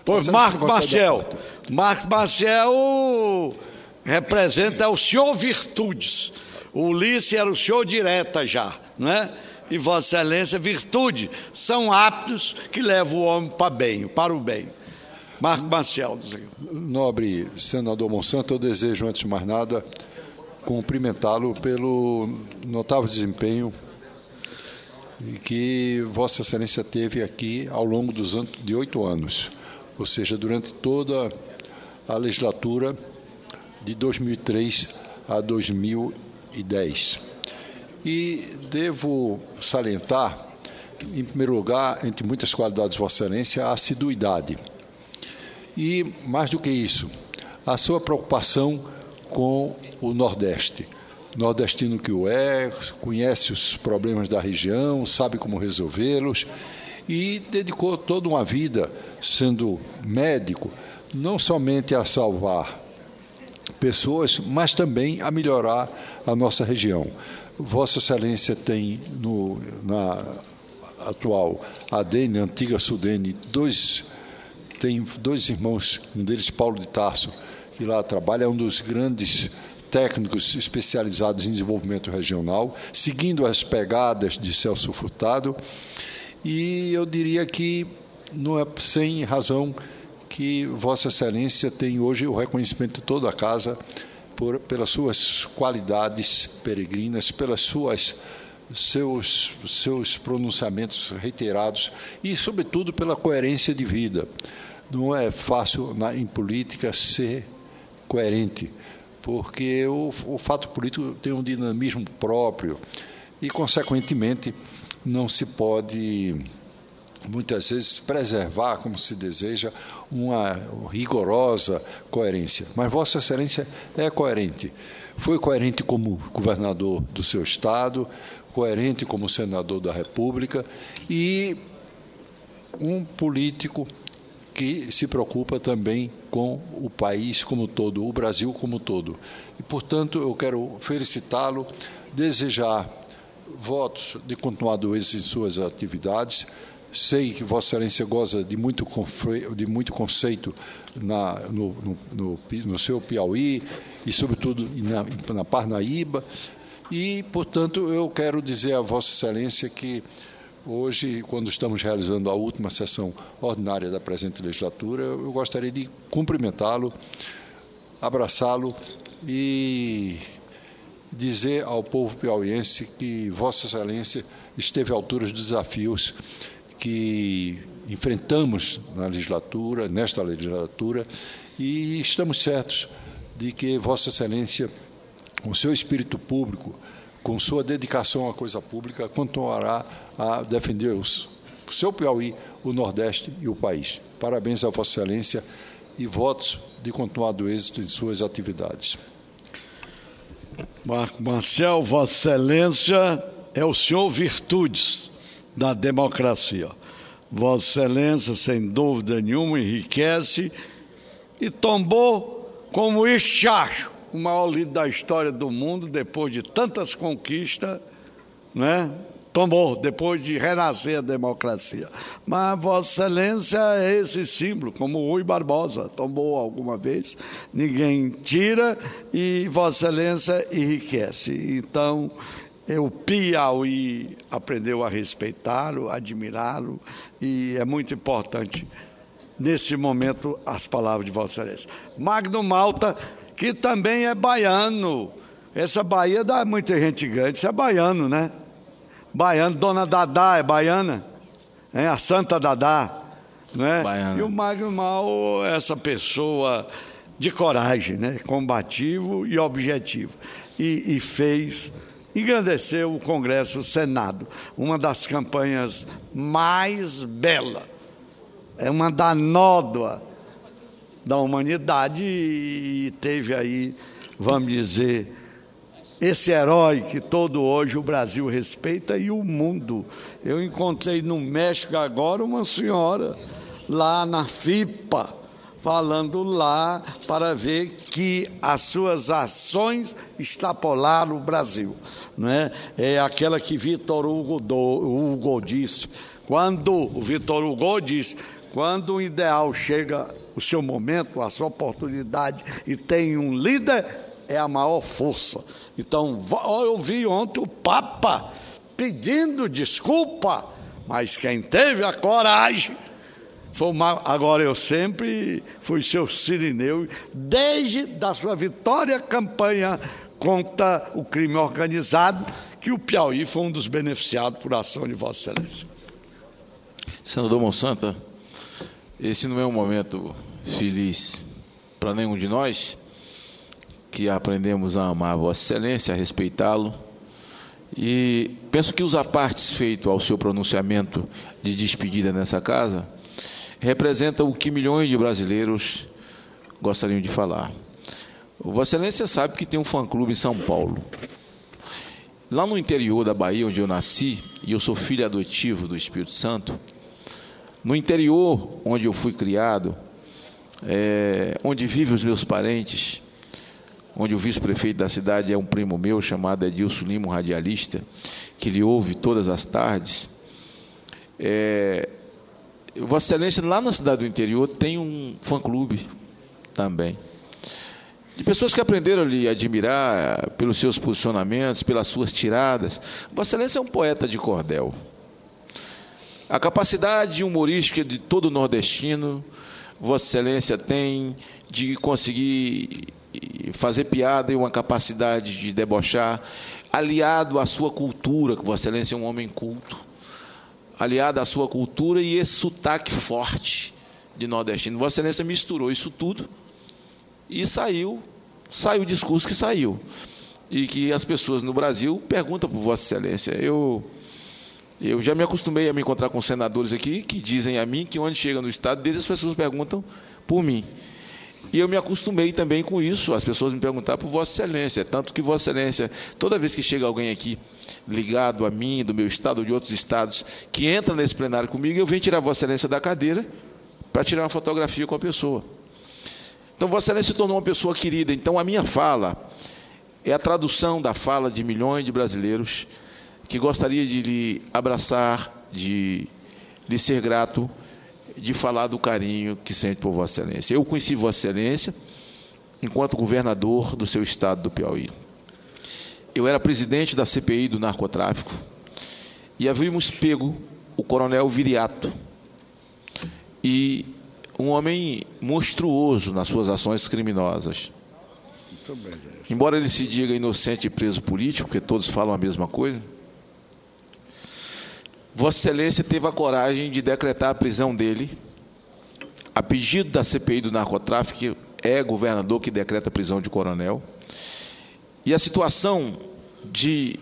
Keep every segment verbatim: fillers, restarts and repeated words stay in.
Pois Marco Maciel. Marco Maciel representa o senhor Virtudes. O Ulisses era o senhor direta já, não é? E Vossa Excelência, virtude, são hábitos que levam o homem para bem, para o bem. Marco Maciel. Nobre senador Monsanto, eu desejo, antes de mais nada, cumprimentá-lo pelo notável desempenho que Vossa Excelência teve aqui ao longo dos anos de oito anos, ou seja, durante toda a legislatura de dois mil e três a dois mil e dez. E devo salientar, em primeiro lugar, entre muitas qualidades de Vossa Excelência, a assiduidade. E, mais do que isso, a sua preocupação com o Nordeste. Nordestino que o é, conhece os problemas da região, sabe como resolvê-los e dedicou toda uma vida, sendo médico, não somente a salvar pessoas, mas também a melhorar a nossa região. Vossa Excelência tem no, na atual A D N, antiga Sudene, dois, tem dois irmãos, um deles Paulo de Tarso, que lá trabalha, é um dos grandes técnicos especializados em desenvolvimento regional, seguindo as pegadas de Celso Furtado, e eu diria que não é sem razão que Vossa Excelência tem hoje o reconhecimento de toda a casa por, pelas suas qualidades peregrinas, pelas suas seus, seus pronunciamentos reiterados e, sobretudo, pela coerência de vida. Não é fácil na, em política ser coerente, porque o, o fato político tem um dinamismo próprio e, consequentemente, não se pode, muitas vezes, preservar, como se deseja, uma rigorosa coerência. Mas Vossa Excelência é coerente. Foi coerente como governador do seu Estado, coerente como senador da República e um político que se preocupa também com o país como todo, o Brasil como todo. E, portanto, eu quero felicitá-lo, desejar votos de continuado êxito em suas atividades. Sei que Vossa Excelência goza de muito, de muito conceito na, no, no, no, no seu Piauí e, sobretudo, na, na Parnaíba. E, portanto, eu quero dizer a Vossa Excelência que hoje, quando estamos realizando a última sessão ordinária da presente legislatura, eu gostaria de cumprimentá-lo, abraçá-lo e dizer ao povo piauiense que Vossa Excelência esteve à altura dos desafios que enfrentamos na legislatura, nesta legislatura, e estamos certos de que Vossa Excelência, com seu espírito público, com sua dedicação à coisa pública, continuará a defender os, o seu Piauí, o Nordeste e o país. Parabéns a Vossa Excelência e votos de continuado êxito em suas atividades. Marco Maciel, Vossa Excelência é o senhor Virtudes da democracia. Vossa Excelência, sem dúvida nenhuma, enriquece e tombou como Ixacho, o maior líder da história do mundo, depois de tantas conquistas, né? Tombou, depois de renascer a democracia. Mas Vossa Excelência é esse símbolo, como o Rui Barbosa tombou alguma vez, ninguém tira e Vossa Excelência enriquece. Então, o Piauí aprendeu a respeitá-lo, admirá-lo, e é muito importante, nesse momento, as palavras de Vossa Excelência. Magno Malta, que também é baiano. Essa Bahia dá muita gente grande, isso é baiano, né? Baiano, Dona Dadá é baiana, né? A Santa Dadá, né? Baiana. E o Magno Mal é essa pessoa de coragem, né? Combativo e objetivo. E, e fez, engrandeceu o Congresso, o Senado, uma das campanhas mais belas, é uma da nódoa da humanidade, e teve aí, vamos dizer, esse herói que todo hoje o Brasil respeita e o mundo. Eu encontrei no México agora uma senhora lá na FIPA, falando lá para ver que as suas ações extrapolaram o Brasil, não é? É aquela que Vitor Hugo, do, Hugo disse, quando o Vitor Hugo disse, quando o ideal chega, o seu momento, a sua oportunidade, e tem um líder, é a maior força. Então, eu vi ontem o Papa pedindo desculpa, mas quem teve a coragem foi uma... Agora, eu sempre fui seu Cirineu, desde da sua vitória campanha contra o crime organizado, que o Piauí foi um dos beneficiados por ação de Vossa Excelência. Senador Monsanto, esse não é um momento feliz para nenhum de nós, que aprendemos a amar Vossa Excelência, a respeitá-lo, e penso que os apartes feitos ao seu pronunciamento de despedida nessa casa representam o que milhões de brasileiros gostariam de falar. Vossa Excelência sabe que tem um fã-clube em São Paulo. Lá no interior da Bahia, onde eu nasci, e eu sou filho adotivo do Espírito Santo, no interior onde eu fui criado, é, onde vivem os meus parentes, onde o vice-prefeito da cidade é um primo meu, chamado Edilson Lima, um radialista, que lhe ouve todas as tardes. É, Vossa Excelência, lá na cidade do interior, tem um fã-clube também, de pessoas que aprenderam a lhe admirar pelos seus posicionamentos, pelas suas tiradas. Vossa Excelência é um poeta de cordel. A capacidade humorística de todo nordestino, Vossa Excelência tem de conseguir fazer piada e uma capacidade de debochar, aliado à sua cultura, que Vossa Excelência é um homem culto, aliado à sua cultura e esse sotaque forte de nordestino. Vossa Excelência misturou isso tudo e saiu, saiu o discurso que saiu. E que as pessoas no Brasil perguntam por Vossa Excelência. Eu, eu já me acostumei a me encontrar com senadores aqui que dizem a mim que onde chega no estado deles as pessoas perguntam por mim. E eu me acostumei também com isso, as pessoas me perguntaram por Vossa Excelência, tanto que Vossa Excelência, toda vez que chega alguém aqui ligado a mim, do meu estado ou de outros estados, que entra nesse plenário comigo, eu venho tirar Vossa Excelência da cadeira para tirar uma fotografia com a pessoa. Então, Vossa Excelência se tornou uma pessoa querida. Então, a minha fala é a tradução da fala de milhões de brasileiros que gostaria de lhe abraçar, de lhe ser grato, de falar do carinho que sente por Vossa Excelência. Eu conheci Vossa Excelência enquanto governador do seu estado do Piauí. Eu era presidente da C P I do narcotráfico e havíamos pego o coronel Viriato, e um homem monstruoso nas suas ações criminosas. Muito bem, gente. Embora ele se diga inocente e preso político, porque todos falam a mesma coisa, Vossa Excelência teve a coragem de decretar a prisão dele, a pedido da C P I do narcotráfico, que é governador que decreta a prisão de coronel, e a situação de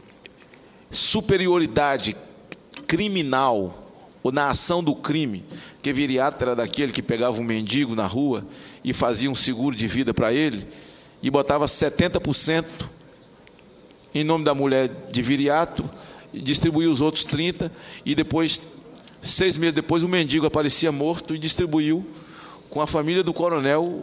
superioridade criminal, ou na ação do crime, que Viriato era daquele que pegava um mendigo na rua e fazia um seguro de vida para ele, e botava setenta por cento em nome da mulher de Viriato, e distribuiu os outros trinta, e depois, seis meses depois, o mendigo aparecia morto e distribuiu com a família do coronel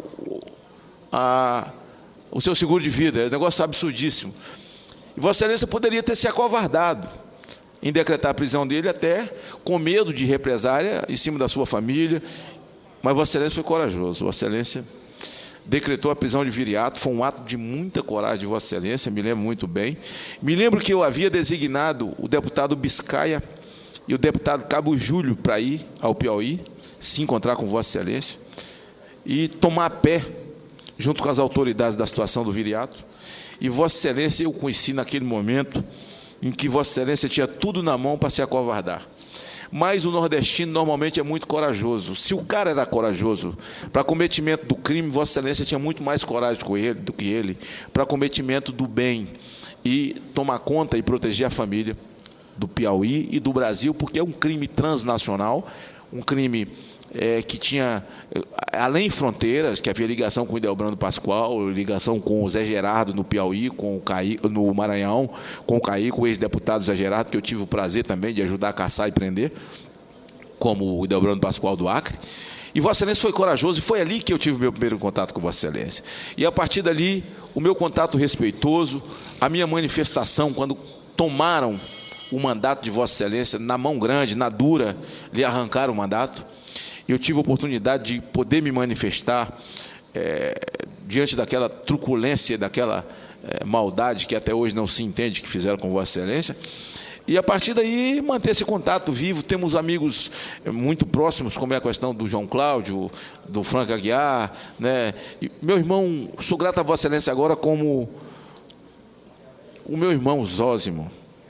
a, o seu seguro de vida. É um negócio absurdíssimo. E Vossa Excelência poderia ter se acovardado em decretar a prisão dele, até com medo de represária em cima da sua família, mas Vossa Excelência foi corajoso. Vossa Excelência decretou a prisão de Viriato, foi um ato de muita coragem de Vossa Excelência, me lembro muito bem. Me lembro que eu havia designado o deputado Biscaia e o deputado Cabo Júlio para ir ao Piauí, se encontrar com Vossa Excelência, e tomar pé, junto com as autoridades da situação do Viriato. E Vossa Excelência eu conheci naquele momento em que Vossa Excelência tinha tudo na mão para se acovardar. Mas o nordestino normalmente é muito corajoso. Se o cara era corajoso para cometimento do crime, Vossa Excelência tinha muito mais coragem com ele, do que ele para cometimento do bem e tomar conta e proteger a família do Piauí e do Brasil, porque é um crime transnacional, um crime é, que tinha, além fronteiras, que havia ligação com o Ideobrando Pascoal, ligação com o Zé Gerardo no Piauí, com o Caí, no Maranhão, com o Caí, com o ex-deputado Zé Gerardo, que eu tive o prazer também de ajudar a caçar e prender, como o Ideobrando Pascoal do Acre. E Vossa Excelência foi corajoso, e foi ali que eu tive o meu primeiro contato com Vossa Excelência. E a partir dali, o meu contato respeitoso, a minha manifestação, quando tomaram o mandato de Vossa Excelência, na mão grande, na dura, lhe arrancaram o mandato. eu tive a oportunidade de poder me manifestar é, diante daquela truculência, daquela é, maldade que até hoje não se entende que fizeram com Vossa Excelência. E a partir daí manter esse contato vivo. Temos amigos muito próximos, como é a questão do João Cláudio, do Franco Aguiar, né? E meu irmão, sou grato a Vossa Excelência agora como o meu irmão Zósimo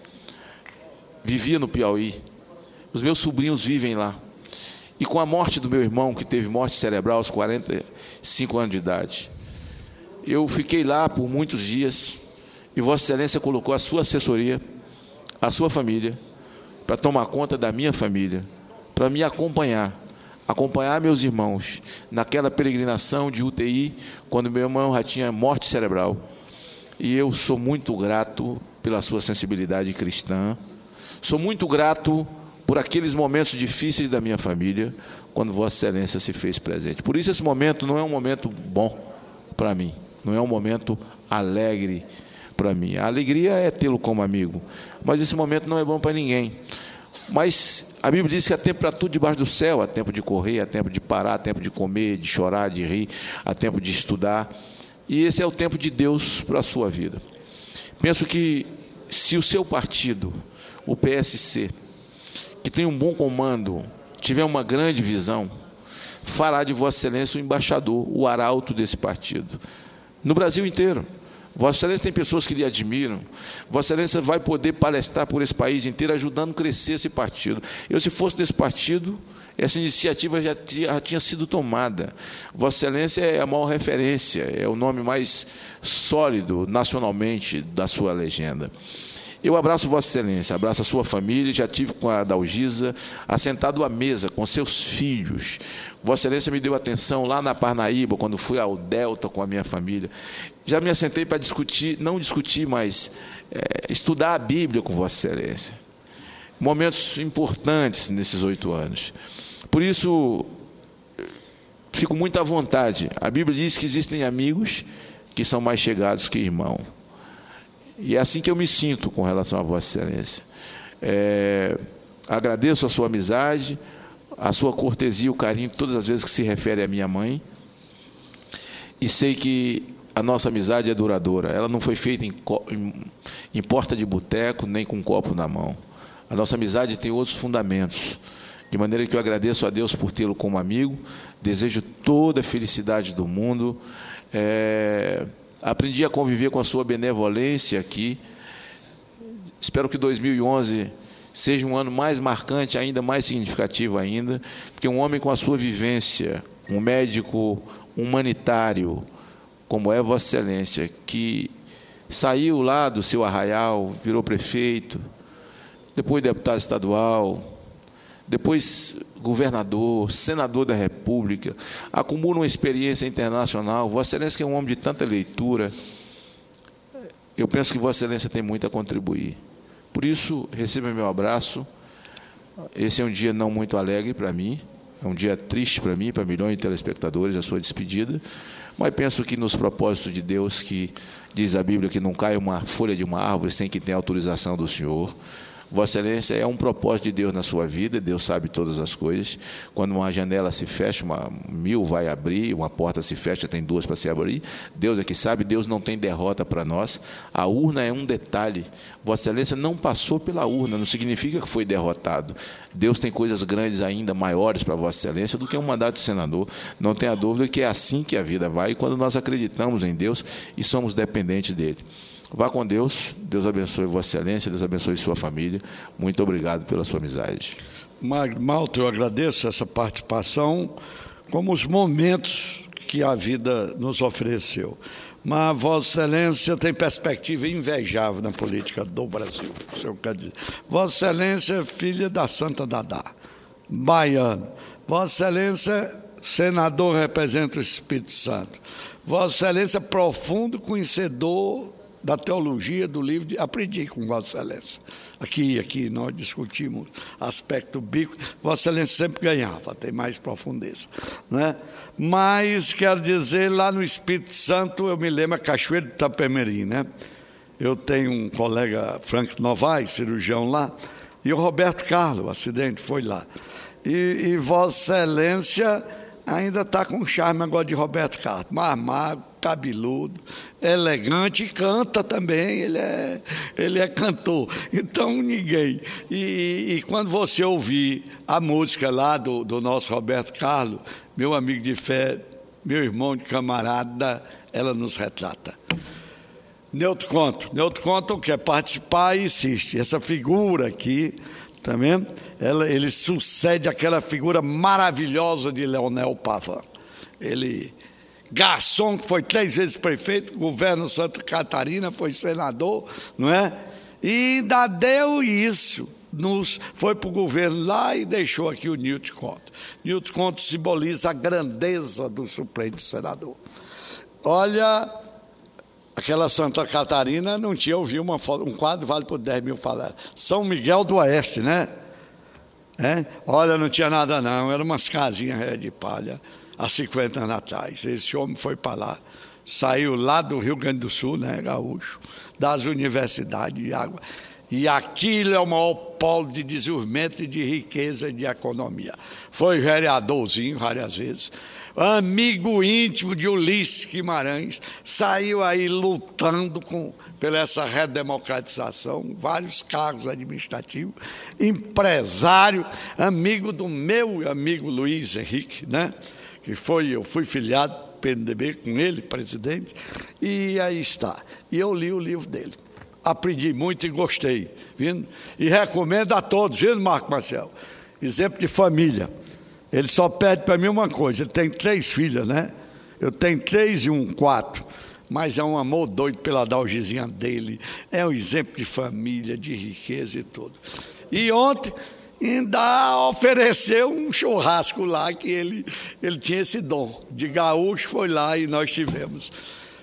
vivia no Piauí, os meus sobrinhos vivem lá, e com a morte do meu irmão, que teve morte cerebral aos quarenta e cinco anos de idade, eu fiquei lá por muitos dias, e Vossa Excelência colocou a sua assessoria, a sua família, para tomar conta da minha família, para me acompanhar, acompanhar meus irmãos naquela peregrinação de U T I, quando meu irmão já tinha morte cerebral. E eu sou muito grato pela sua sensibilidade cristã, sou muito grato por aqueles momentos difíceis da minha família, quando Vossa Excelência se fez presente. Por isso esse momento não é um momento bom para mim, não é um momento alegre para mim. A alegria é tê-lo como amigo, mas esse momento não é bom para ninguém. Mas a Bíblia diz que há tempo para tudo debaixo do céu, há tempo de correr, há tempo de parar, há tempo de comer, de chorar, de rir, há tempo de estudar, e esse é o tempo de Deus para a sua vida. Penso que se o seu partido, o P S C, que tem um bom comando, tiver uma grande visão, fará de Vossa Excelência o embaixador, o arauto desse partido, no Brasil inteiro. Vossa Excelência tem pessoas que lhe admiram. Vossa Excelência vai poder palestrar por esse país inteiro, ajudando a crescer esse partido. Eu, se fosse desse partido, essa iniciativa já tinha, já tinha sido tomada. Vossa Excelência é a maior referência, é o nome mais sólido nacionalmente da sua legenda. Eu abraço Vossa Excelência, abraço a sua família, já tive com a Dalgisa, assentado à mesa com seus filhos. Vossa Excelência me deu atenção lá na Parnaíba, quando fui ao Delta com a minha família. Já me assentei para discutir, não discutir, mas é, estudar a Bíblia com Vossa Excelência. Momentos importantes nesses oito anos. Por isso, fico muito à vontade. A Bíblia diz que existem amigos que são mais chegados que irmão. E é assim que eu me sinto com relação a Vossa Excelência. É, agradeço a sua amizade, a sua cortesia, o carinho, todas as vezes que se refere à minha mãe. E sei que a nossa amizade é duradoura. Ela não foi feita em, em, em porta de boteco, nem com um copo na mão. A nossa amizade tem outros fundamentos. De maneira que eu agradeço a Deus por tê-lo como amigo. Desejo toda a felicidade do mundo. É... Aprendi a conviver com a sua benevolência aqui. Espero que dois mil e onze seja um ano mais marcante, ainda mais significativo ainda, porque um homem com a sua vivência, um médico humanitário, como é Vossa Excelência, que saiu lá do seu arraial, virou prefeito, depois deputado estadual, depois governador, senador da República, acumula uma experiência internacional. Vossa Excelência, que é um homem de tanta leitura, eu penso que Vossa Excelência tem muito a contribuir. Por isso, receba meu abraço. Esse é um dia não muito alegre para mim, é um dia triste para mim, para milhões de telespectadores, a sua despedida, mas penso que nos propósitos de Deus, que diz a Bíblia que não cai uma folha de uma árvore sem que tenha autorização do Senhor. Vossa Excelência é um propósito de Deus na sua vida, Deus sabe todas as coisas. Quando uma janela se fecha, uma mil vai abrir, uma porta se fecha, tem duas para se abrir. Deus é que sabe, Deus não tem derrota para nós. A urna é um detalhe. Vossa Excelência não passou pela urna, não significa que foi derrotado. Deus tem coisas grandes ainda, maiores para Vossa Excelência do que um mandato de senador. Não tenha dúvida que é assim que a vida vai, e quando nós acreditamos em Deus e somos dependentes dEle. Vá com Deus, Deus abençoe Vossa Excelência, Deus abençoe sua família. Muito obrigado pela sua amizade. Malta, eu agradeço essa participação, como os momentos que a vida nos ofereceu. Mas Vossa Excelência tem perspectiva invejável na política do Brasil. Vossa Excelência é filha da Santa Dadá, baiano. Vossa Excelência, senador, representa o Espírito Santo. Vossa Excelência, profundo conhecedor da teologia do livro, de, aprendi com Vossa Excelência. Aqui, aqui nós discutimos aspecto bíblico, Vossa Excelência sempre ganhava, tem mais profundeza, né? Mas, quero dizer, lá no Espírito Santo, eu me lembro a Cachoeira de Itapemirim, né? Eu tenho um colega, Franco Novaes, cirurgião lá, e o Roberto Carlos, o acidente, foi lá. E, e Vossa Excelência ainda está com um charme agora de Roberto Carlos, mais magro, cabeludo, elegante e canta também, ele é, ele é cantor, então ninguém. E, e quando você ouvir a música lá do, do nosso Roberto Carlos, meu amigo de fé, meu irmão de camarada, ela nos retrata. Neutro Conto, Neutro Conto quer participar e insiste, essa figura aqui, tá vendo? Ela, ele sucede aquela figura maravilhosa de Leonel Pavan. Ele, garçom, que foi três vezes prefeito, governo Santa Catarina, foi senador, não é? E ainda deu isso, nos, foi para o governo lá e deixou aqui o Nilton Conto. Nilton Conto simboliza a grandeza do suplente senador. Olha, aquela Santa Catarina não tinha ouvido uma foto, um quadro vale por dez mil falar. São Miguel do Oeste, né? É? Olha, não tinha nada não, eram umas casinhas de palha há cinquenta anos atrás. Esse homem foi para lá, saiu lá do Rio Grande do Sul, né, gaúcho, das universidades de água. E aquilo é o maior polo de desenvolvimento e de riqueza e de economia. Foi vereadorzinho várias vezes, amigo íntimo de Ulisses Guimarães, saiu aí lutando com, pela essa redemocratização, vários cargos administrativos, empresário, amigo do meu amigo Luiz Henrique, né? Que foi, eu fui filiado do P M D B com ele, presidente, e aí está. E eu li o livro dele. Aprendi muito e gostei, viu? E recomendo a todos, viu, Marco Marcelo? Exemplo de família. Ele só pede para mim uma coisa, ele tem três filhas, né? Eu tenho três e um, quatro. Mas é um amor doido pela Dalgizinha dele. É um exemplo de família, de riqueza e tudo. E ontem ainda ofereceu um churrasco lá, que ele, ele tinha esse dom. De gaúcho foi lá e nós tivemos.